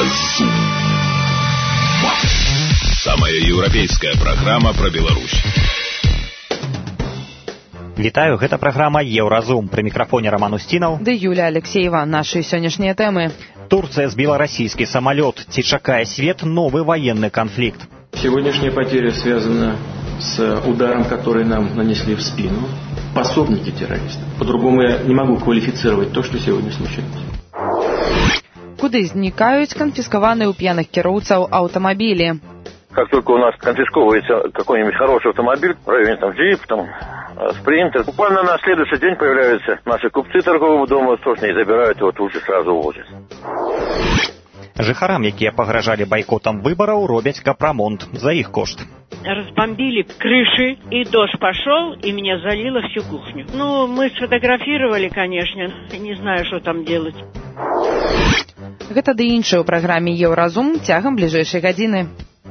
Еўразум. Самая еўрапейская праграма пра Беларусь. Вітаю, гэта праграма «Еўразум». Пры мікрафоне Роман Устинов. Да Юлия Алексеева. Наши сённяшнія тэмы. Турция сбила российский самолет. Ці чакае свет новый военный конфликт? Сегодняшняя потеря связана с ударом, который нам нанесли в спину пособники террористов. По-другому я не могу квалифицировать то, что сегодня случилось. Куды знікаюць канфіскаваныя ў п'яных кіроўцаў аўтамабілі? Как только у нас конфисковывается какой-нибудь хороший автомобиль, в районе там джип, там спринтер, буквально на следующий день появляются наши купцы торгового дома и забирают его тут же, сразу увозят. Жыхарам, якія пагражалі байкотам выбараў, робяць капрамонт за іх кошт. Разбомбили крыши, и дождь пошел, и меня залило всю кухню. Ну, мы сфотографировали, конечно, не знаю, что там делать. Гэта ды іншае ў праграме «Еўразум» цягам бліжэйшай гадзіны.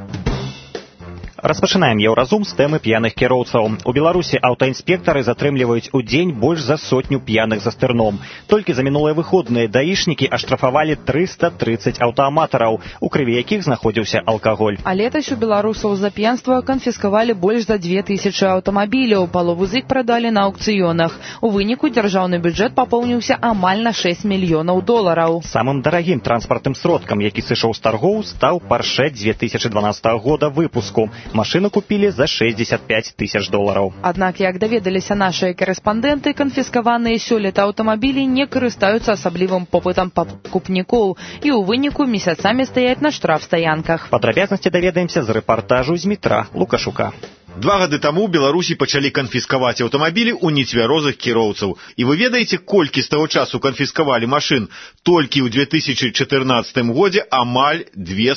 Распачынаем «Еўразум» з тэмы п'яных кіроўцаў. У Беларусі аўтаінспектары затрымліваюць у дзень больш за 100 п'яных за стырном. Толькі за мінулыя выходныя даішнікі аштрафавалі 330 аўтааматараў, у крыві якіх знаходзіўся алкаголь. А летась у беларусаў за п'янства канфіскавалі больш за 2000 аўтамабіляў, палову з іх прадалі на аўкцыёнах. У выніку дзяржаўны бюджэт папоўніўся амаль на $6 мільёнаў. Самым дарагім транспартным сродкам, які сышоў з таргоў, стаў Porsche 2012 года выпуску. Машину купили за $65 тысяч. Аднак, як даведаліся нашыя карэспандэнты, канфіскаваныя сёлета аўтамабілі не карыстаюцца асаблівым попытам пакупнікоў і ў выніку месяцамі стаяць на штрафстаянках. Падрабязнасці даведаемся з рэпартажу з Дмітра Лукашука. 2 гады таму ў Беларусі пачалі канфіскаваць аўтамабілі ў нецвярозых кіроўцаў. І вы ведаеце, колькі з таго часу канфіскавалі машын? Толькі ў 2014 годзе амаль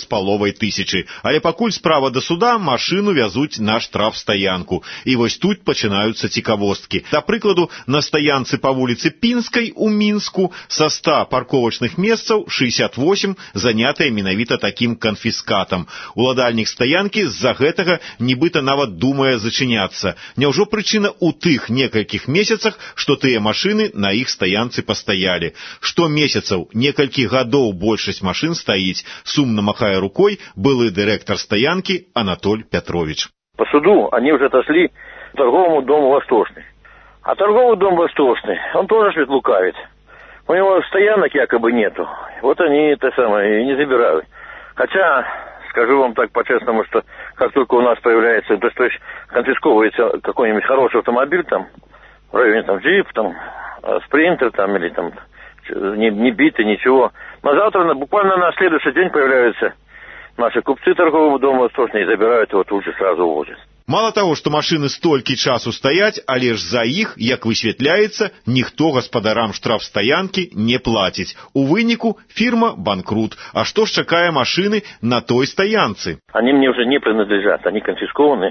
2500. Але пакуль справа да суда, машыну вязуць на штрафстаянку. І вось тут пачынаюцца цікавосткі. Да прыкладу, на стаянцы па вуліцы Пінскай у Мінску са 100 парковачных месцаў 68 занятыя менавіта такім канфіскатам. Уладальнік стаянкі з-за гэтага нібыта нават думае зачыняцца. Няўжо прычына ў тых некалькіх месяцах, што тыя машыны на іх стаянцы пастаялі? Што месяцаў, некалькі гадоў большасць машын стаіць, сумна махае рукой былы дырэктар стаянкі Анатоль Пятрович. По суду они уже отошли к торговому дому «Восточный». А торговый дом «Восточный», он тоже лукавит. У него стоянок якобы нету. Вот они это самое и не забирают. Хотя, скажу вам так по-честному, что как только у нас появляется, то есть конфисковывается какой-нибудь хороший автомобиль, там, в районе там джип, там, спринтер, там, или там, не битый, ничего. Но завтра, буквально на следующий день появляются наши купцы торгового дома «Восточный» и забирают его тут же, сразу увозят. Мало таго, што машыны столькі часу стаяць, але ж за іх, як высвятляецца, ніхто гаспадарам штрафстаянкі не плаціць. У выніку фірма банкрут. А што ж чакае машыны на той стаянцы? Они мне уже не принадлежат, они конфискованы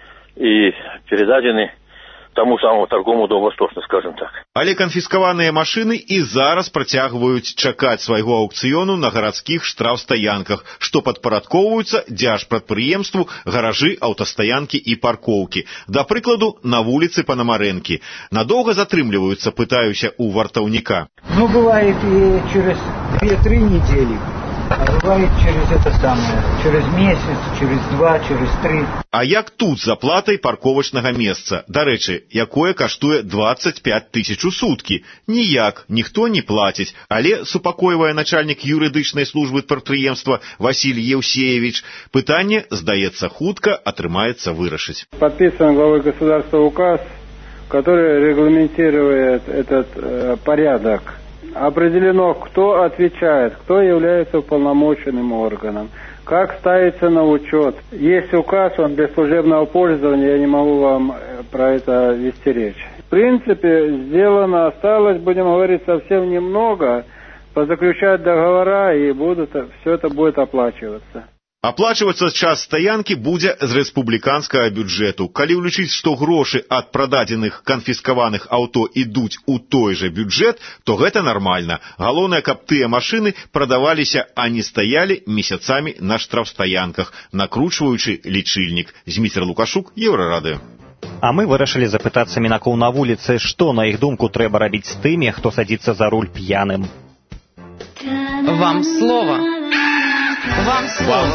и передадены тому самому торговому дому «Восточный», скажем так. Але канфіскаваныя машыны і зараз працягваюць чакаць свайго аўкцыёну на гарадскіх штрафстаянках, што падпарадкоўваюцца дзяржпрадпрыемству гаражы, аўтастаянкі і паркоўкі. Да прыкладу, на вуліцы Панамарэнкі. Надоўга затрымліваюцца, пытаюся у вартаўніка. Ну, бывает и через 2-3 недели. А бывает через месяц, через 2, через 3. А як тут з аплатай парковачнага месца? Дарэчы, якое каштуе 25 тысяч у суткі? Ніяк, ніхто не плаціць. Але, супакойвае начальнік юрыдычнай службы прадпрыемства Васіль Еўсеевич, пытанне, здаецца, хутка атрымаецца вырашыць. Подписан главой государства указ, который регламентирует этот порядок. Определено, кто отвечает, кто является уполномоченным органом, как ставится на учет. Есть указ, он без служебного пользования, я не могу вам про это вести речь. В принципе, сделано, осталось, будем говорить, совсем немного, позаключать договора, и все это будет оплачиваться. Аплачвацца час стаянкі будзе з рэспубліканскага бюджэту. Калі ўлічыць, што грошы ад прададзеных канфіскаваных аўто ідуць у той жа бюджэт, то гэта нармальна. Галоўнае, каб тыя машыны прадаваліся, а не стаялі месяцамі на штрафстаянках, накручваючы лічыльнік. Дмітрий Лукашук, Еўрарадыё. А мы вырашылі запытацца мінакоў на вуліцы, што, на іх думку, трэба рабіць з тымі, хто садзіцца за руль п'яным. Вам слово. Вам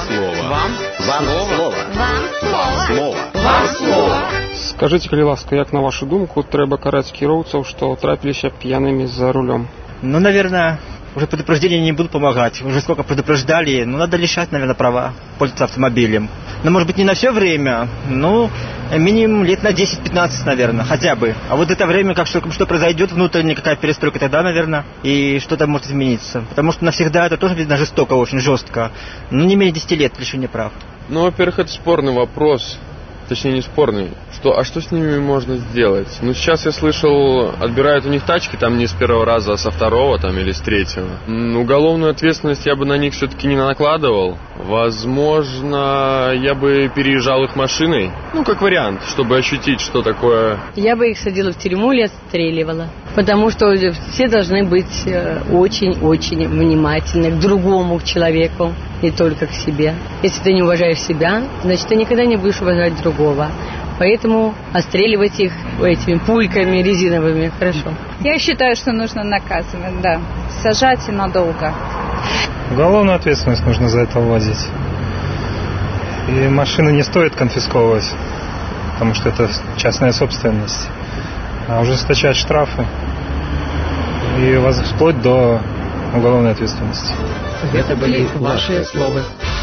слово. Скажите, калі ласка, як на вашу думку трэба караць кіроўцаў, што трапіліся п'янымі за рулем? Ну, наверное, уже предупреждения не будут помогать. Уже сколько предупреждали, надо лишать, наверное, права пользоваться автомобилем. Но, может быть, не на все время, но минимум лет на 10-15, наверное, хотя бы. А вот это время, как что произойдет, внутренняя какая перестройка, тогда, наверное, и что-то может измениться. Потому что навсегда это тоже, видно, жестоко, очень жестко. Ну, не менее 10 лет лишения прав. Ну, во-первых, это спорный вопрос. Точнее, не спорный. А что с ними можно сделать? Ну, сейчас я слышал, отбирают у них тачки, там не с первого раза, а со второго там, или с третьего. Уголовную ответственность я бы на них все-таки не накладывал. Возможно, я бы переезжал их машиной. Ну, как вариант, чтобы ощутить, что такое. Я бы их садила в тюрьму или отстреливала. Потому что все должны быть очень-очень внимательны к другому человеку, не только к себе. Если ты не уважаешь себя, значит, ты никогда не будешь уважать другого. Поэтому отстреливать их этими пульками резиновыми хорошо. Я считаю, что нужно наказывать, да. Сажать и надолго. Уголовную ответственность нужно за это вводить. И машины не стоит конфисковывать, потому что это частная собственность. А ужесточать штрафы и вплоть до уголовной ответственности. Это были ваши слова.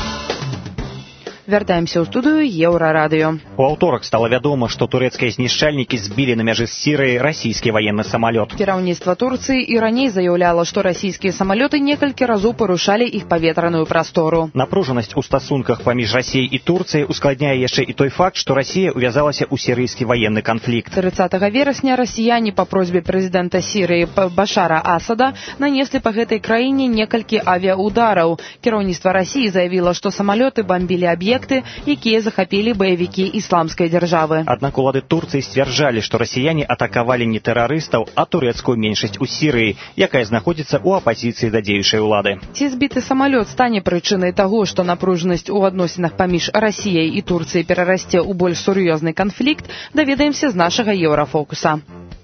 Вяртаемся ў студыю Еўрарадыё. У аўторак стала вядома, што турэцкія знішчальнікі збілі на мяжы з Сірыяй расійскі ваенны самалёт. Кіраўніцтва Турцыі і раней заяўляла, што расійскія самалёты некалькі разоў парушалі іх паветраную прастору. Напружанасць у стасунках паміж Расіяй і Турцыяй ускладняе яшчэ і той факт, што Расія ўвязалася ў сірыйскі ваенны канфлікт. 30 верасня расіяне па просьбе прэзідэнта Сірыі Башара Асада нанеслі па гэтай краіне некалькі авіаудараў. Кіраўніцтва Расіі заявіла, што самалёты бамбілі аб'екты, якія захапілі баевікі ісламскай дзяржавы. Аднак улады Турцыі сцвярджалі, што расіяне атакавалі не тэрарыстаў, а турэцкую меншасць у Сірыі, якая знаходзіцца ў апазіцыі да дзеючай улады. Ці збіты самалёт стане прычынай таго, што напружанасць у адносінах паміж Расіяй і Турцыяй перарасце ў больш сур'ёзны канфлікт, даведаемся з нашага Еўрафокуса.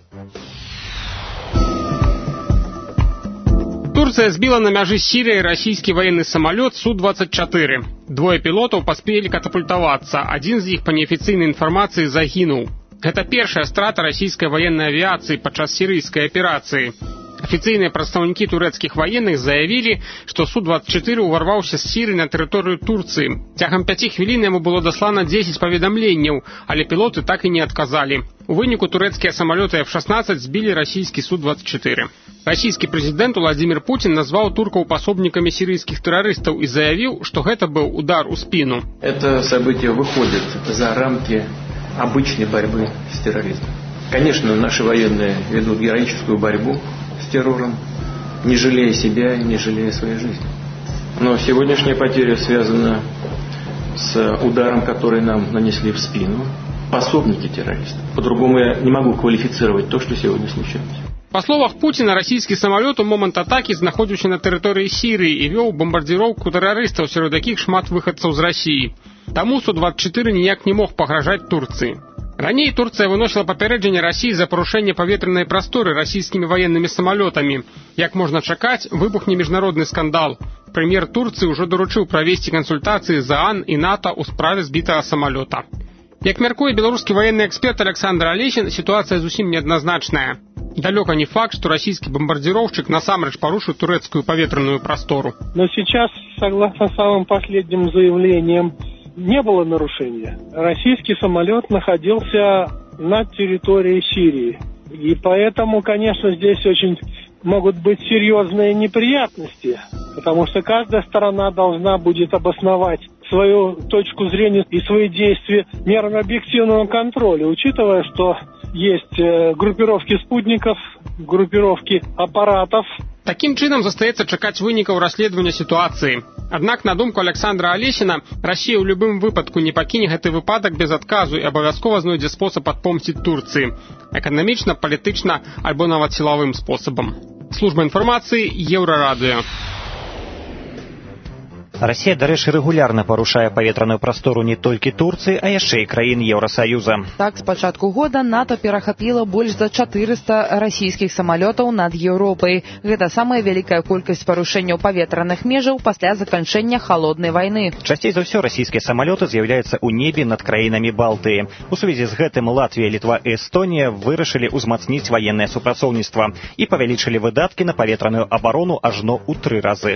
Турция сбила на мяжи с Сирией российский военный самолет Су-24. Двое пилотов поспели катапультоваться. Один из них, по неофициальной информации, загинул. Это первая страта российской военной авиации подчас сирийской операции. Официальные представники турецких военных заявили, что Су-24 уварваўся з Сирии на территорию Турции. Цягам 5 хвілін ему было дослано 10 поведомлений, але пилоты так и не отказали. У выніку турецкие самолеты F-16 сбили российский Су-24. Российский президент Владимир Путин назвал турков пособниками сирийских террористов и заявил, что это был удар в спину. Это событие выходит за рамки обычной борьбы с терроризмом. Конечно, наши военные ведут героическую борьбу с террором, не жалея себя и не жалея своей жизни. Но сегодняшняя потеря связана с ударом, который нам нанесли в спину пособники террористов. По-другому я не могу квалифицировать то, что сегодня случилось. По словах Путина, российский самолет у момент атаки знаходзіўся на тэрыторыі Сірыі і вёў бомбардзіроўку тэрарыстаў, сярод якіх шмат выхадцаў з Расіі. Таму Су-24 ніяк не мог пагражаць Турцыі. Раней Турция выносила папярэджанне России за парушэнне паветранай прасторы российскими военными самолетами. Як можна чакаць, выбухне міжнародны скандал. Прэм'ер Турции уже доручыў правесці кансультацыі з ААН і НАТО ў справе збітага самолета. Як мяркуе беларускі военный эксперт Александр Олещин, ситуация зусім неоднозначная. Далеко не факт, что российский бомбардировщик насамрэч порушит турецкую поветранную простору. Но сейчас, согласно самым последним заявлениям, не было нарушения. Российский самолет находился на территории Сирии. И поэтому, конечно, здесь очень могут быть серьезные неприятности, потому что каждая сторона должна будет обосновать свою точку зрения и свои действия мерами объективного контроля, учитывая, что есть группировки спутников, группировки аппаратов. Таким чынам застаецца чакаць вынікаў расследавання сітуацыі. Аднак, на думку Александра Олещина, Расія ў любым выпадку не пакіне гэты выпадак без адказу і абавязкова знойдзе спосаб адпомсціць Турцыі. Эканамічна, палітычна альбо нават сілавым спосабам. Служба інфармацыі Еўрарадыё. Расія, дарэчы, рэгулярна парушае паветраную прастору не толькі Турцыі, а яшчэ і краін Еўрасаюза. Так, з пачатку года НАТО перахапіла больш за 400 расійскіх самалётаў над Еўропай. Гэта самая вялікая колькасць парушэнняў паветраных межаў пасля заканчэння халоднай вайны. Часцей за ўсё расійскія самалёты з'яўляюцца ў небе над краінамі Балтыі. У сувязі з гэтым Латвія, Літва і Эстонія вырашылі ўзмацніць ваеннае супрацоўніцтва і павялічылі выдаткі на паветраную абарону ажно ў 3 разы.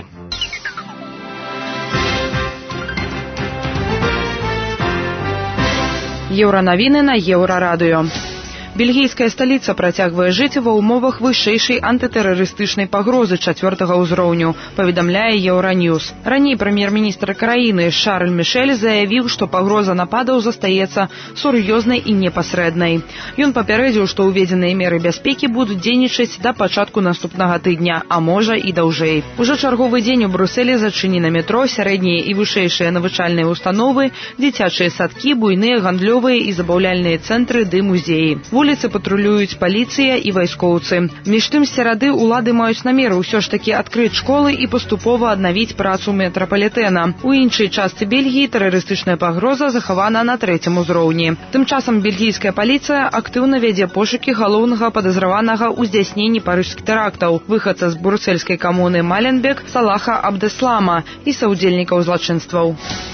Еўранавіны на Еўрарадыё. Бельгійская сталіца працягвае жыць ва ўмовах вышэйшай антытэрарыстычнай пагрозы 4-го ўзроўню, паведамляе Еўраньюз. Раней прэм'ер-міністр краіны Шарль Мішэль заявіў, што пагроза нападаў застаецца сур'ёзнай і непасрэднай. Ён папярэдзіў, што ўведзеныя меры бяспекі будуць дзейнічаць да пачатку наступнага тыдня, а можа і даўжэй. Ужо чарговы дзень у Брусэлі зачынена метро, сярэднія і вышэйшыя навучальныя установы, дзіцячыя садкі, буйныя гандлёвыя і забаўляльныя цэнтры ды музеі. Вуліцы патрулююць паліцыя і вайскоўцы. Між тым, з серады ўлады маюць намер усё ж такі адкрыць школы і паступова аднавіць працу метрапалітэна. У іншай частцы Бельгіі тэрарыстычная пагроза захавана на 3-м узроўні. Тым часам бельгійская паліцыя актыўна вядзе пошукі галоўнага падазраванага ў здзяйсненні парыжскіх тэрактаў, выхадца з брусельскай камуны Маленбек Салаха Абдэслама і саўдзельнікаў злачынстваў.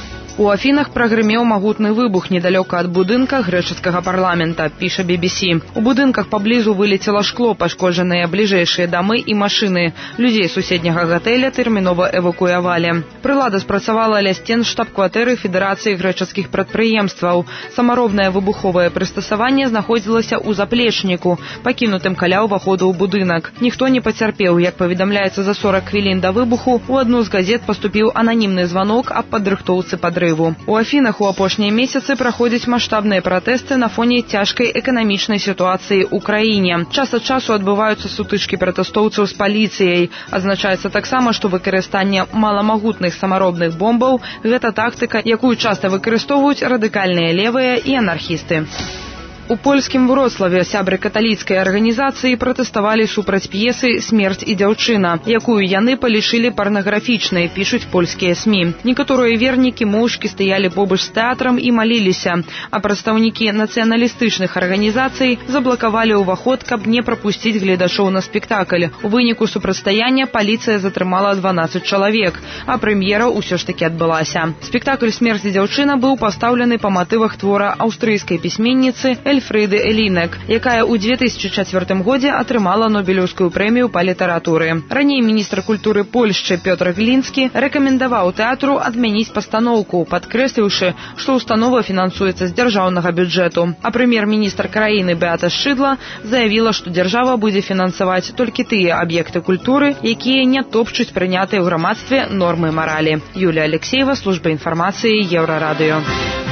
У Афінах прагрымеў магутны выбух недалёка ад будынка грэчаскага парламента, піша BBC. У будынках паблізу вылецела шкло, пашкоджаныя бліжэйшыя дамы і машыны. Людзей суседняга гатэля тэрмінова эвакуявалі. Прылада спрацавала ля сцен штаб-кватэры Федэрацыі грэчаскіх прадпрыемстваў. Самаробнае выбуховае прыстасаванне знаходзілася ў заплечніку, пакінутым каля ўваходу ў будынак. Ніхто не пацярпеў. Як паведамляецца, за 40 хвілін да выбуху у адну з газет паступіў ананімны званок аб падрыхтоўцы падрыву. У Афінах у апошнія месяцы праходзяць маштабныя пратэсты на фоне цяжкай эканамічнай сітуацыі ў краіне. Час ад часу адбываюцца сутычкі пратэстоўцаў з паліцыяй. Адзначаецца таксама, што выкарыстанне маламагутных самаробных бомбаў – гэта тактыка, якую часта выкарыстоўваюць радыкальныя левыя і анархісты. У польскім Вроцлаве сябры каталіцкай арганізацыі пратэставалі супраць п'есы «Смерць і дзяўчына», якую яны палічылі парнаграфічнай, пішуць польскія СМІ. Некаторыя вернікі моўчкі стаялі побач з тэатрам і маліліся, а прадстаўнікі нацыяналістычных арганізацый заблакавалі ўваход, каб не прапусціць гледачоў на спектакль. У выніку супрацьстаяння паліцыя затрымала 12 чалавек, а прэм'ера ўсё ж такі адбылася. Спектакль «Смерць і дзяўчына» быў пастаўлены па матывах твора аўстрыйскай пісьменніцы Эльфрыды Элінек, якая ў 2004 годзе атрымала Нобелеўскую прэмію па літаратуры. Раней міністр культуры Польшчы Пётр Глінскі рэкамендаваў тэатру адмяніць пастаноўку, падкрэсліўшы, што ўстанова фінансуецца з дзяржаўнага бюджэту. А прэм'ер-міністр краіны Беата Шыдла заявіла, што дзяржава будзе фінансаваць толькі тыя аб'екты культуры, якія не топчуць прынятыя ў грамадстве нормы маралі. Юлія Алексеева, служба інфармацыі, Еўрарадыё.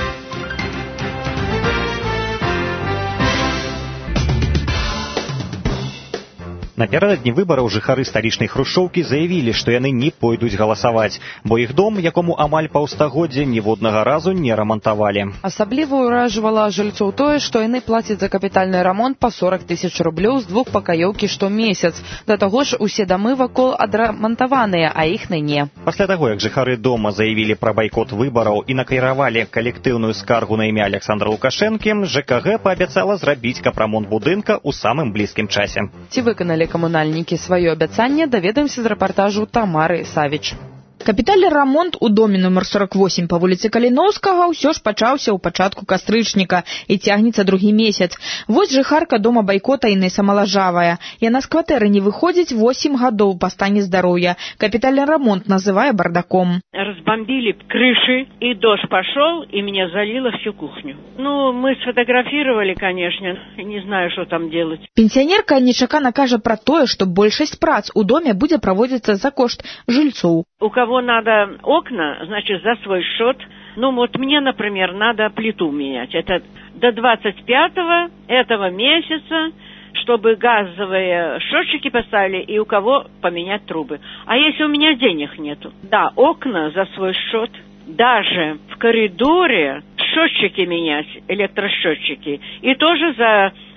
Напярэдадні выбараў жыхары сталічнай хрушчоўкі заявілі, што яны не пойдуць галасаваць, бо іх дом, якому амаль паўстагоддзя, ніводнага разу не рамантавалі. Асабліва ўражвала жыльцоў тое, што яны плацяць за капітальны рамонт па 40 000 рублёў з 2 пакаёўкі штомесяц. Да таго ж усе дамы вакол адрамантаваныя, а іхны не. Пасля таго, як жыхары дома заявілі пра байкот выбараў і накіравалі калектыўную скаргу на імя Александра Лукашэнкі, ЖКГ паабяцала зрабіць капрамонт будынка ў самым блізкім часе. Ці выканалі камунальнікі сваё абяцанне, даведаемся з рэпартажу Тамары Савіч. Капітальны рамонт у доме нумар 48 па вуліцы Каліноўскага ўсё ж пачаўся ў пачатку кастрычніка і цягнецца другі месяц. Вось жыхарка дома байкота Інеса Малажавая. Яна з кватэры не выходзіць 8 гадоў па стане здароўя. Капітальны рамонт называе бардаком. Разбомбили крыши, и дождь пошел, и меня залило всю кухню. Ну, мы сфотографировали, конечно, не знаю, что там делать. Пенсіянерка нечакана кажа пра тое, што большасць прац у доме будзе праводзіцца за кошт жыльцоў. У кого надо окна, значит, за свой счет. Ну, вот мне, например, надо плиту менять. Это до 25-го этого месяца, чтобы газовые счетчики поставили и у кого поменять трубы. А если у меня денег нету? Да, окна за свой счет. Даже в коридоре счетчики менять, электросчетчики. И тоже за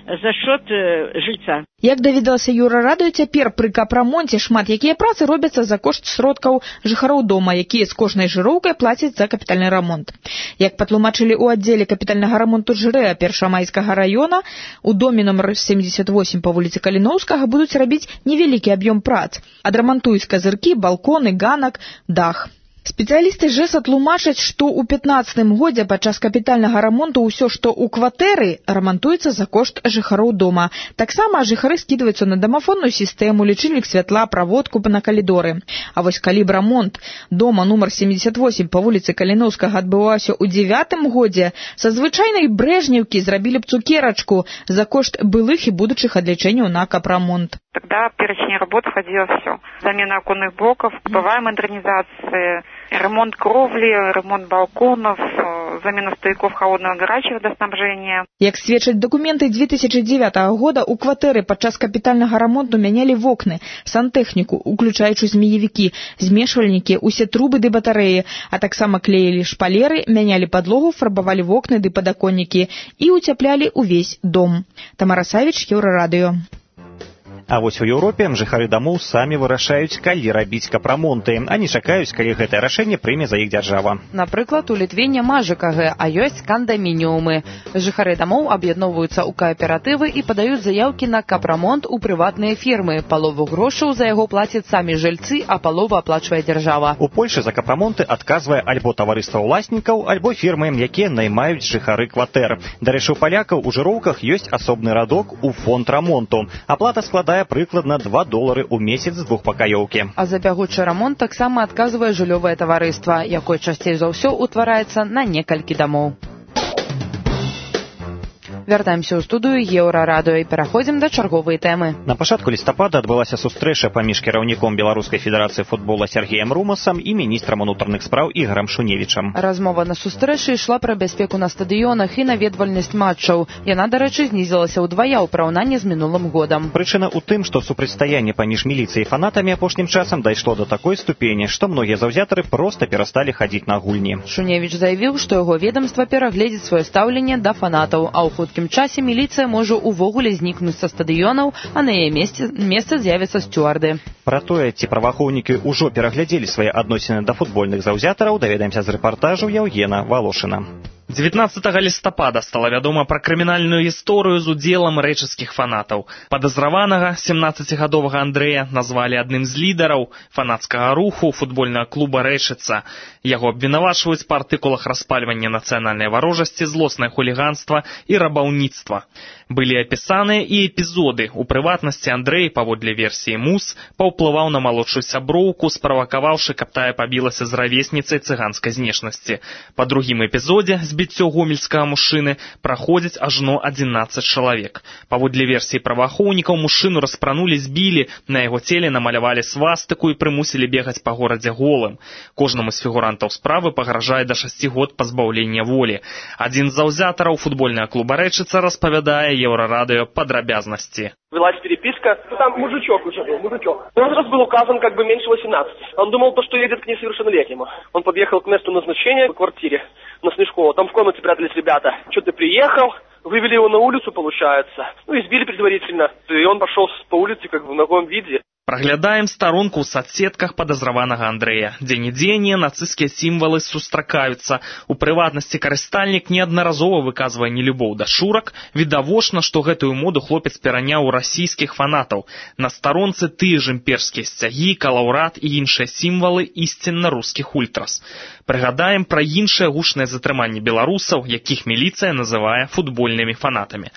за счет жильца. Як даведалася Еўрарадыё, цяпер пры капрамонце шмат якія працы робяцца за кошт сродкаў жыхароў дома, якія з кожнай жыроўкай плацяць за капітальны рамонт. Як патлумачылі ў аддзеле капітальнага рамонту ЖРЭА Першамайскага раёна, у доме номер 78 па вуліцы Каліноўскага будуць рабіць невялікі аб'ём прац. Адрамантуюць казыркі, балконы, ганак, дах. Спецыялісты ЖЭСа тлумачаць, што ў 15-м годзе падчас капітальнага рамонту ўсё, што ў кватэры, рамантуецца за кошт жыхароў дома. Таксама жыхары скідваюцца на дамафонную сістэму, лічыльнік святла, праводку на калідоры. А вось калі б рамонт дома нумар 78 па вуліцы Каліноўскага адбываўся ў 9-м годзе, са звычайнай брэжнеўкі зрабілі б цукерачку за кошт былых і будучых адлічэнняў на капрамонт. Тогда в перечень работ входило все. Замена оконных блоков, бытовая модернизация, ремонт кровли, ремонт балконов, замена стояков холодного и горячего водоснабжения. Як сведчаць дакументы 2009 года, у кватэры падчас капітальнага рамонту мянялі вокны, сантэхніку, уключаючы змеевікі, змешвальнікі, усе трубы ды батарэі, а таксама клеілі шпалеры, мянялі падлогу, фарбавалі вокны ды падаконнікі і уцяплялі ўвесь дом. Тамара Савіч, Еўрарадыё. А вось у Еўропе жыхары дамоў самі вырашаюць, калі рабіць капрамонты, а не чакаюць, калі гэтае рашэнне прыме за іх дзяржава. Напрыклад, у Літве няма ЖКГ, а ёсць кандамініумы. Жыхары дамоў аб'ядноўваюцца ў кааператывы і падаюць заяўкі на капрамонт у прыватныя фірмы. Палову грошаў за яго плацяць самі жыльцы, а палову аплачвае дзяржава. У Польшы за капрамонты адказвае альбо таварыства ўласнікаў, альбо фірмы, якія наймаюць жыхары кватэр. Дарэчы, у палякаў у жыроўках ёсць асобны радок у фонд рамонту. Аплата складае прыкладна $2 у месяц з двухпакаёўкі. А за бягучы рамонт таксама адказвае жыллёвае таварыства, якое часцей за ўсё ўтвараецца на некалькі дамоў. Вяртаемся ў студыю Еўрарадыё і пераходзім да чарговай тэмы. На пачатку лістапада адбылася сустрэча паміж кіраўніком Беларускай федэрацыі футбола Сергеем Румасам і міністрам унутраных спраў Ігорам Шуневічам. Размова на сустрэчы ішла пра бяспеку на стадыёнах і наведвальнасць матчаў. Яна, дарэчы, знізілася ўдвая ў параўнанні з мінулым годам. Прычына ў тым, што супрацьстаянне паміж міліцыяй і фанатамі апошнім часам дайшло да такой ступені, што многія заўзятары проста перасталі хадзіць на гульні. Шуневіч заявіў, што яго ведамства перагледзіць сваё стаўленне да фанатаў, а ў хуткім часе міліцыя можа увогуле знікнуць са стадыёнаў, а на яе месцы з'явяцца сцюарды. Пра тое, ці праваахоўнікі ўжо пераглядзелі свае адносіны да футбольных заўзятараў, даведаемся з рэпартажу Яўгена Волошина. 19 лістапада стала вядома пра крымінальную гісторыю з удзелам рэчыцкіх фанатаў. Падазраванага 17гадовага Андрэя назвалі адным з лідараў фанацкага руху футбольнага клуба «Рэчыца». Яго абвінавачваюць па артыкулах распальвання нацыянальнай варожасці, злоснае хуліганства і рабаўніцтва. Былі апісаныя і эпізоды. У прыватнасці Андрэй, паводле версіі МУС, паўплываў на малодшую сяброўку, справакаваўшы, каб тая пабілася з равесніцай цыганскай знешнасці. Па другім эпізодзе збіццё гомельскага мужчыны праходзіць ажно 11 чалавек. Паводле версіі праваахоўнікаў, мужчыну распранулі, збілі, на яго целе намалявалі свастыку і прымусілі бегаць па горадзе голым. Кожнаму з фігурантаў справы пагражае да 6 год пазбаўлення волі. Адзін з заўзятараў футбольнага клуба «Рэчыца» распавядае Еўрарадыё падрабязнасці. Велась переписка, там мужичок уже был, мужичок. Возраст был указан как бы меньше 18. Он думал, что едет к несовершеннолетнему. Он подъехал к месту назначения, к квартире на Снежково. Там в комнате прятались ребята. Что-то приехал, вывели его на улицу, получается. Избили предварительно. И он пошел по улице как бы в нагом виде. Праглядаем старонку ў соцсетках падазраванага Андрэя. Дзе-нідзе нацысцкія сімвалы сустракаюцца. У прыватнасці карыстальнік неаднаразова выказвае нелюбоў да шурак. Відавочна, што гэтую моду хлопец пераняў у расійскіх фанатаў. На старонцы тыя ж імперскія сцягі, калаўрат і іншыя сімвалы ісцінна рускіх ультрас. Прыгадаем пра іншыя гучныя затрыманні беларусаў, якіх міліцыя называе футбольнымі фанатамі.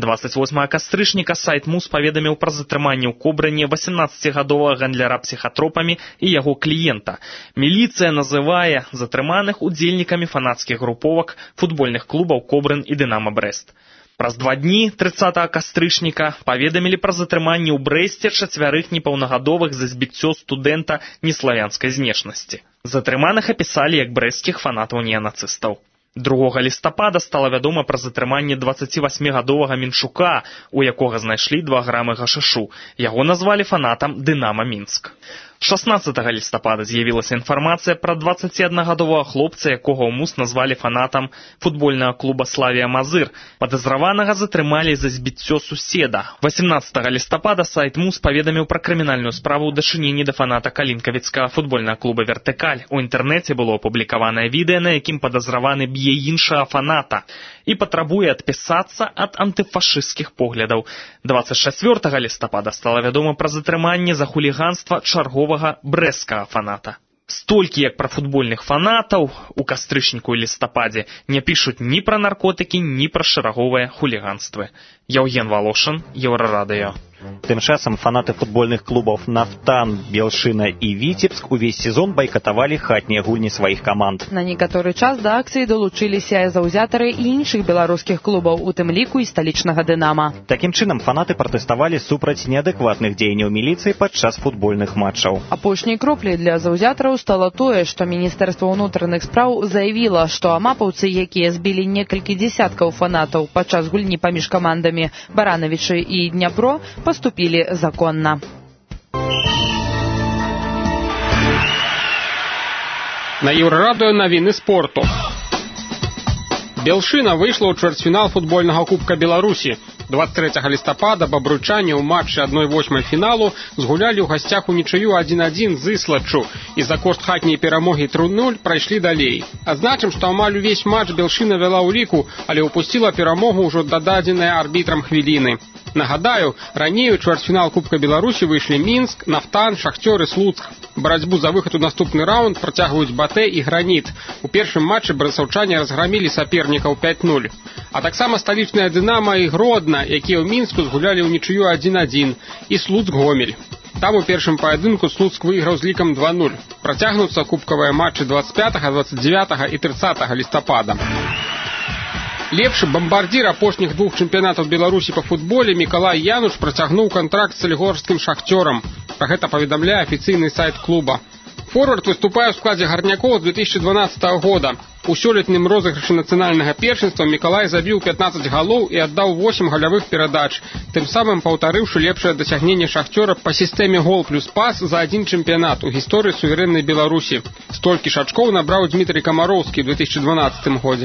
28 кастрычніка сайт МУС паведаміў пра затрыманне ў Кобрыне 18гадовага гандляра псіхатропамі і яго кліента. Міліцыя называе затрыманых удзельнікамі фанацкіх груповак футбольных клубаў Кобрын і Дынама Брэст. Праз 2 дні 30 кастрычніка паведамілі пра затрыманне ў Брэсце 4 непаўнагадовых за збіццё студэнта неславянскай знешнасці. Затрыманых апісалі як брэсцкіх фанатаў неанацыстаў. 2 лістапада стала вядома пра затрыманне 28гадовага Мінчука, у якога знайшлі 2 грамы гашышу. Яго назвалі фанатам Дынама Мінск. 16 лістапада з'явілася інфармацыя пра 21-гадовага хлопца, якога ў МУС назвалі фанатам футбольнага клуба «Славія Мазыр». Падазраванага затрымалі за збіццё суседа. 18 лістапада сайт МУС паведаміў пра крымінальную справу ў дачыненні да фаната калінкавіцкага футбольнага клуба «Вертыкаль». У інтэрнэце было апублікаванае відэа, на якім падазраваны б'е іншага фаната і патрабуе адпісацца ад антыфашысцкіх поглядаў. 24 лістапада стала вядома пра затрыманне за хуліганства чарговага брэсцкага фаната. Столькі, як пра футбольных фанатаў у кастрычніку і лістападзе не пішуць ні пра наркотыкі, ні пра шараговыя хуліганствы. Яўген Валошын, Еўрарадыё. Тым часам фанаты футбольных клубаў «Нафтан», «Белшына» і «Віцебск» увесь сезон байкатавалі хатнія гульні сваіх каманд. На некаторы час да акцыі далучыліся заўзятары і іншых беларускіх клубаў, у тым ліку і сталічнага «Дынама». Такім чынам фанаты пратэставалі супраць неадэкватных дзеянняў міліцыі падчас футбольных матчаў. Апошняй кропляй для заўзятараў стала тое, што Міністэрства ўнутраных спраў заявіла, што амапаўцы, якія збілі некалькі дзесяткаў фанатаў падчас гульні паміж камандамі Баранавічы і Дняпро, поступили законно. На Еўрарадыё навіны спорту. Белшына выйшла ў чвэрцьфінал футбольнага кубка Беларусі. 23 лістапада бабруйчане ў матчы 1/8 фіналу згулялі ў гасцях унічыю 1-1 з Іслаччу і за кошт хатняй перамогі 3-0 прайшлі далей. Адзначым, што амаль увесь матч Белшына вяла ў ліку, але ўпусціла перамогу ўжо дададзеная арбітрам хвіліны. Нагадаю, раней у чвэрцьфінал Кубка Беларусі выйшлі Мінск, Нафтан, Шахцёр і Слуцк. Барацьбу за выхад у наступны раунд працягваюць Батэ і Граніт. У першым матчы барысаўчане разграмілі сапернікаў 5-0. А таксама сталічная Дынама і Гродна, якія ў Мінску згулялі ўнічыю 1-1, і Слуцк-Гомель. Там у першым паядынку Слуцк выйграў з лікам 2-0. Працягнуцца кубкавыя матчы 25, 29 і 30 лістапада. Лепшы бамбардзір апошніх двух чэмпіянатаў Беларусі па футболе Мікалай Януш працягнуў кантракт з салігорскім «Шахцёрам». Пра гэта паведамляе афіцыйны сайт клуба. Форвард выступае ў складзе гарнякоў з 2012 года. У сёлетнім розыгрышы нацыянальнага першынства Мікалай забіў 15 галоў і аддаў 8 галявых перадач, тым самым паўтарыўшы лепшае дасягненне «Шахцёра» па сістэме гол плюс пас за адзін чэмпіянат у гісторыі суверэннай Беларусі. Столькі ж ачкоў набраў Дмітрый Камароўскі ў 2012 годзе.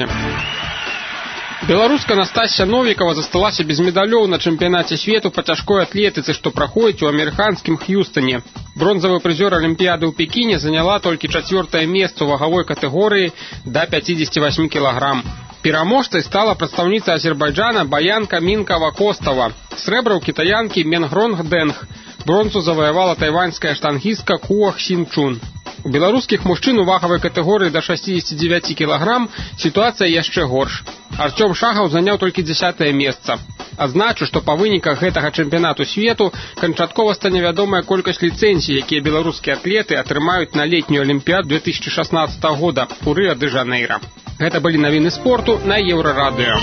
Беларуска Настасья Новікова засталася без медалёў на чэмпіянаце свету па цяжкой атлетыцы, што праходзіць у амерыканскім Х'юстоне. Бронзавы прызёр Алімпіяды ў Пекіне заняла толькі 4-е месца ў вагавой катэгорыі да 58 кілаграм. Пераможцай стала прадстаўніца Азербайджана Баянка Минкова-Костова. Срэбра ў кітаянкі Менгронг Дэнг. Бронзу заваявала тайваньская штангістка Куах Сінчун. У беларускіх мужчын у вагавай катэгорыі да 69 кілаграм сітуацыя яшчэ горш. Артём Шахаў заняў толькі 10-е месца. Адзначу, што па выніках гэтага чэмпіянату свету канчаткова стане вядомая колькасць ліцэнзій, якія беларускія атлеты атрымаюць на летнюю Алімпіяду 2016 года у Рыа-дэ-Жанейра. Гэта былі навіны спорту на Еўрарадыё.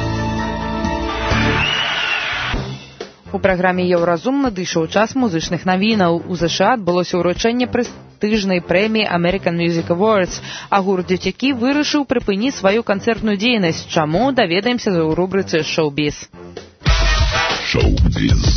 У праграме «Еўразум» надышоў час музычных навінаў. У ЗША адбылося ўручэнне прэстыжнай прэміі American Music Awards, а гурт «Дзецюкі» вырашыў прыпыніць сваю канцэртную дзейнасць. Чаму, даведаемся ў рубрыцы «Шоу-біз». Шоу-біз.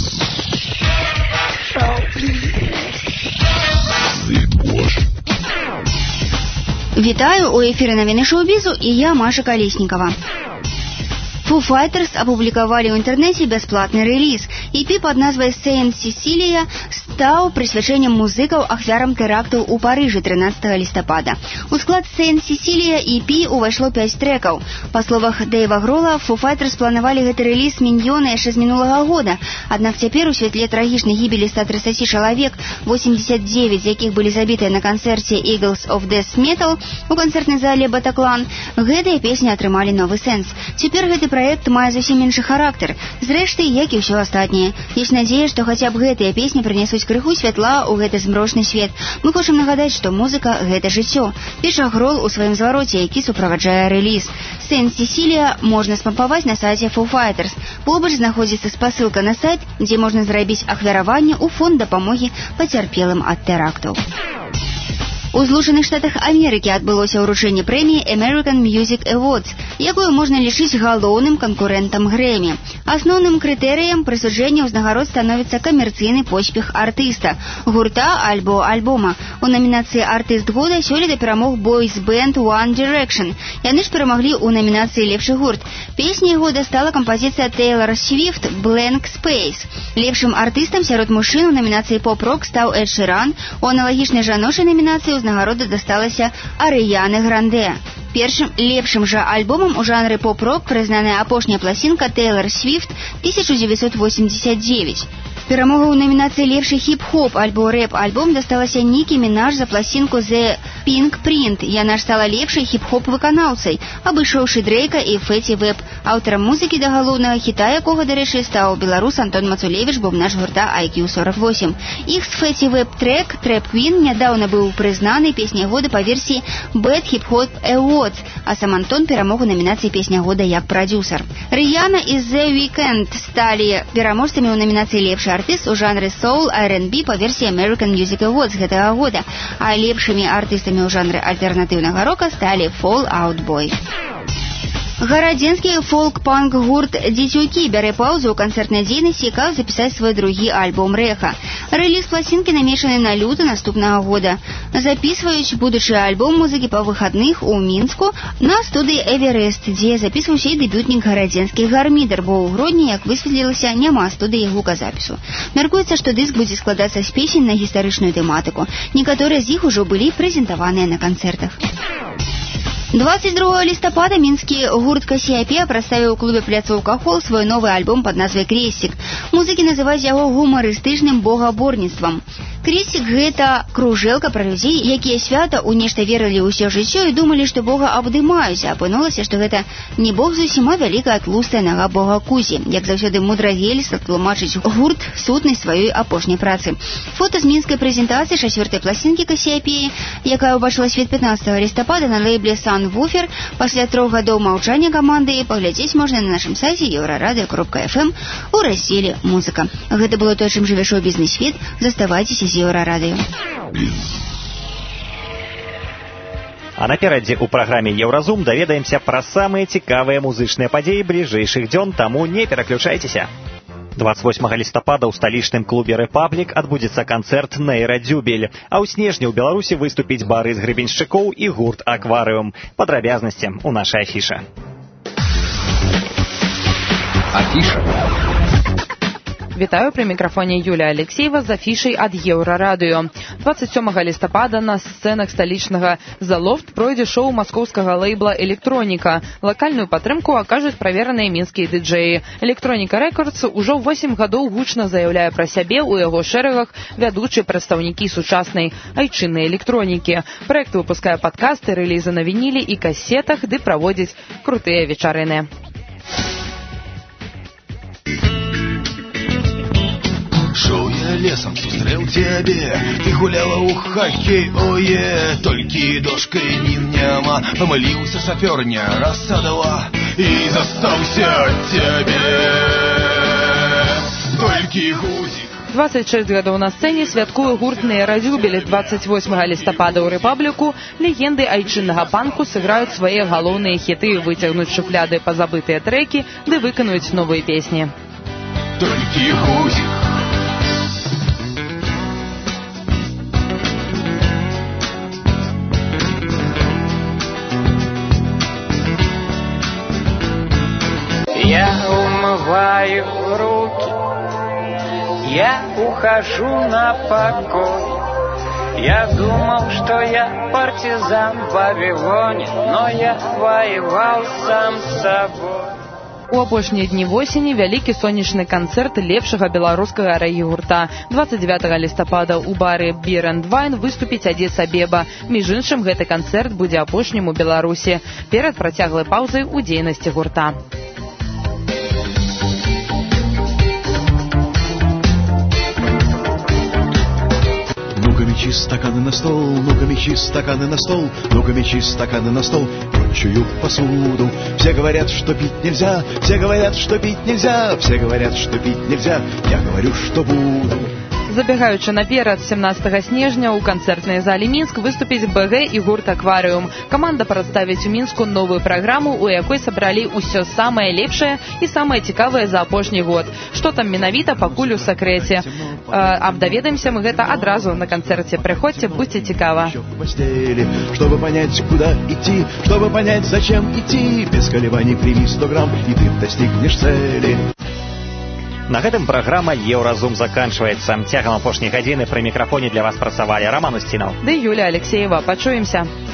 Вітаю, у эфіры навіны шоу-бізу і я, Маша Калеснікова. Foo Fighters апублікавалі ў інтэрнэце бясплатны рэліз. EP пад назвай «Saint Cecilia» стаў прысвячэннем музыкаў ахвярам тэрактаў у Парыжы 13 лістапада. У склад «Saint Cecilia» EP увайшло 5 трэкаў. Па словах Дэйва Грола, Foo Fighters планавалі гэты рэліз міньёна яшчэ з мінулага года. Аднак цяпер у святле трагічнай гібелі 130 чалавек, 89 з якіх былі забітыя на канцэрце Eagles of Death Metal у канцэртнай зале Батаклан, гэтыя песні атрымалі новы сэнс. Цяпер гэты праект мае зусім іншы характар. Зрэшты, як і ўсё астатняе. Ёсць надзея, што хаця б гэтыя песні прынесуць крыху святла ў гэты змрочны свет. Мы хочам нагадаць, што музыка – гэта жыццё. Піша Грол у сваім звароце, які суправаджае рэліз. «Saint Cecilia» можна спампаваць на сайце Foo Fighters. Побач знаходзіцца спасылка на сайт, дзе можна зрабіць ахвяраванне ў фонд дапамогі пацярпелым ад тэрактаў. У Злучаных Штатах Амерыкі адбылося ўручэнне прэміі American Music Awards, якую можна лічыць галоўным канкурэнтам Грэмі. Асноўным крытэрыем прысуджэння ўзнагарод становіцца камерцыйны поспех артыста, гурта альбо альбома. У номінацыі «Артыст года» сёлета перамог бойс-бэнд One Direction. Яны ж перамаглі ў номінацыі «Лепшы гурт». Песняй года стала кампазіцыя Taylor Swift «Blank Space». Лепшым артыстам сярод мужчын у номінацыі «Поп-рок» стаў Эд Ширан. У аналагічнай жаночай номінацыі ўзнагарода дасталася Арыяне Гранде. Першым лепшым жа альбомам у жанры поп-рок прызнаная апошняя пласінка Taylor Swift 1989. Перамога ў номінацыі «Лепшы хіп-хоп» альбо рэп-альбом дасталася Нікі Мінаж за пласінку «The Pink Print». Яна ж стала лепшай хіп-хоп-выканаўцай, абышоўшы Дрейка і Фэти Веб. Аўтарам музыкі да галоўнага хіта, якога, дарэчы, стаў беларус Антон Мацулевіч, бубнаш гурта IQ48. Іх з Фэти Веб трек «Trap Queen» нядаўна быў прызнаны песняй года па версіі Bad Hip Hop Awards, а сам Антон перамог у номінацыі «Песня года» як прадзюсар. Рыяна і The Weeknd сталі пераможцамі ў номінацыі «Лепшы артыст» у жанры Soul R&B па версіі American Music Awards гэтага года, а лепшымі артыстамі ў жанры альтэрнатыўнага рока сталі Fall Out Boy. Гарадзенскі фолк-панк-гурт «Дзецюкі» бярэ паўзу ў канцэртнай дзейнасці і каў запісаць свой другі альбом «Рэха». Рэліз пласінкі намешаны на люты наступнага года. Запісваюць будучы альбом музыкі па выхадных у Мінску на студыі «Эверест», дзе запісваўся і дэбютнік гарадзенскі «Гармідар», бо ў Гродні, як высветлілася, няма студыі гуказапісу. Мяркуецца, што дыск будзе складацца з песень на гістарычную тэматыку. Некаторыя з іх ужо былі прэзентаваныя на канцэртах. 22 лістапада мінскі гурт «Касіяпія» прадставіў у клубе «Пляцоўка Хол» свой новы альбом пад назвай «Кресік». Музыкі называюць яго гумарыстычным богаборніцтвам. Кресік – гэта кружэлка пра людзей, якія свята ў нешта верылі ўсё жыццё і думалі, што Бога абдымаюць, а апынулася, што гэта не Бог зусім, а вялікая тлустая нага Бога Кузі. Як заўсёды мудрагеліста тлумачыць гурт сутнасць сваёй апошняй працы. Фота з мінскай прэзентацыі 4-й пласінкі «Касіяпіі», якая ўбачыла свет 15 лістапада на лейбле «Санвуфер». Пасля 3 гадоў маўчання каманды паглядзець можна на нашым сайце euraradio.fm у раздзеле «Музыка». Гэта было то, чым жыве шоу-бізнес-свет. Заставайцеся з Еўрарадыё. А наперадзе ў праграме «Еўразум» даведаемся пра самыя цікавыя музычныя падзеі бліжэйшых дзён, таму не пераключайцеся. 28 лістапада ў сталічным клубе «Рэпаблік» адбудзецца канцэрт «Нейрадзюбель», а ў снежні ў Беларусі выступіць Барыс Гребеншчыкоў і гурт «Акварыум». Падрабязнасці ў нашай афішы. Афіша. Вітаю, пры мікрафоне Юлія Алексеева з афішай ад Еўрарадыё. 27 лістапада на сцэнах сталічнага «Залофт» пройдзе шоу маскоўскага лейбла «Электроніка». Лакальную падтрымку акажуць правераныя мінскія дыджэі. «Электроніка Рэкордс» ужо 8 гадоў гучна заяўляе пра сябе, у яго шэрагах вядучыя прадстаўнікі сучаснай айчыннай электронікі. Праект выпускае падкасты, рэлізы на вінілі і касетах, ды праводзіць крутыя вечарыны. Шел я лесом, сустрел тебе, ты гуляла у хоккей, ое, только дошкой няма, помолился шофер, не рассадала, и застался тебе, только гузик. 26 гадоў на сцэне святкуе гурт «Нейрадзюбель». 28 лістапада ў Рэпабліку легенды айчыннага панку сыграюць свае галоўныя хіты, выцягнуць шуфляды пазабытыя трэкі ды выканаюць новыя песні. Только гузик. Я умываю руки, я ухожу на покой. Я думал, что я партизан в Вавилоне, но я воевал сам с собой. У апошнія дні восені вялікі сонечны канцэрт лепшага беларускага рэгі-гурта. 29 лістапада ў бары Beer and Wine выступіць Адзіс Абеба. Між іншым, гэты канцэрт будзе апошнім у Беларусі перад працяглай паўзай у дзейнасці гурта. Ну-ка мечи стаканы на стол, ну-ка мечи стаканы на стол, ну-ка мечи стаканы на стол, прочую посуду. Все говорят, что пить нельзя, все говорят, что пить нельзя, все говорят, что пить нельзя, я говорю, что буду. Забегаючы наперад, 17 снежня ў канцэртнай зале Мінск выступіць БГ і гурт «Акварыум». Каманда прадставіць у Мінску новую праграму, у якой сабралі ўсё самае лепшае і самае цікавае за апошні год. Што там менавіта, пакуль у сакрэце. Даведаемся мы гэта адразу на канцэрце. Прыходзьце, будьце цікава. Чтобы понять, куда идти, чтобы понять, зачем идти, без колебаний прими 100 грамм, и ты достигнешь цели. На гэтым праграма «Еўразум» заканчваецца. Цягам апошняй гадзіны пры мікрафоне для вас працавалі Роман Устінаў ды Юлія Алексеева. Пачуемся.